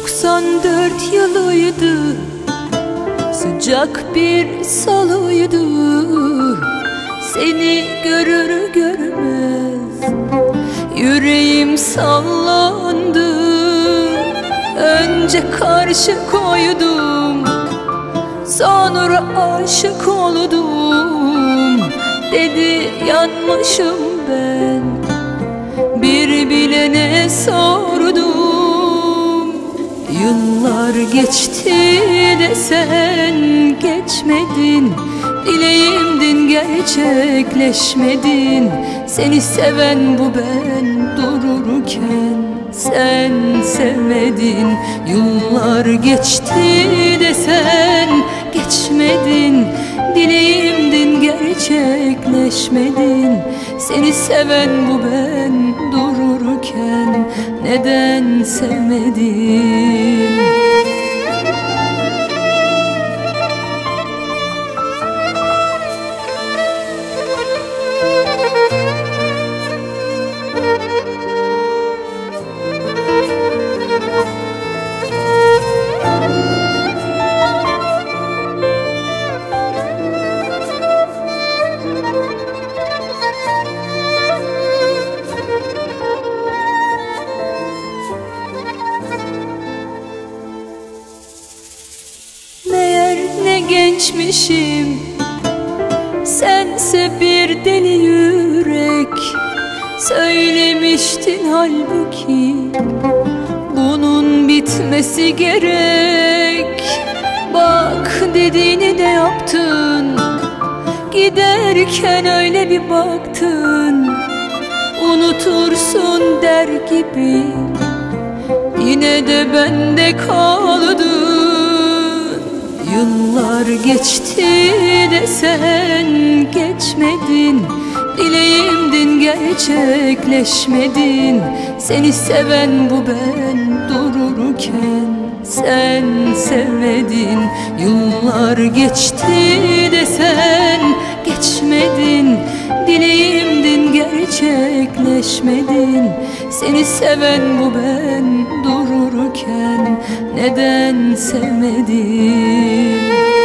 94 yılıydı, sıcak bir salıydı. Seni görür görmez yüreğim sallandı. Önce karşı koydum, sonra aşık oldum. Dedi yanmışım ben, bir bilene sordum. Yıllar geçti de sen geçmedin, dileğimdin gerçekleşmedin. Seni seven bu ben dururken sen sevmedin. Yıllar geçti de sen geçmedin, dileğimdin gerçekleşmedin. Seni seven bu ben dururken neden sevmedin? Ne gençmişim, sense bir deli yürek. Söylemiştin halbuki bunun bitmesi gerek. Bak dediğini de yaptın, giderken öyle bir baktın. Unutursun der gibi yine de bende kaldın. Yıllar geçti de sen geçmedin, dileğimdin gerçekleşmedin. Seni seven bu ben dururken sen sevmedin. Yıllar geçti de sen geçmedin, dileğimdin gerçekleşmedin. Seni seven bu ben dururken neden sevmedin?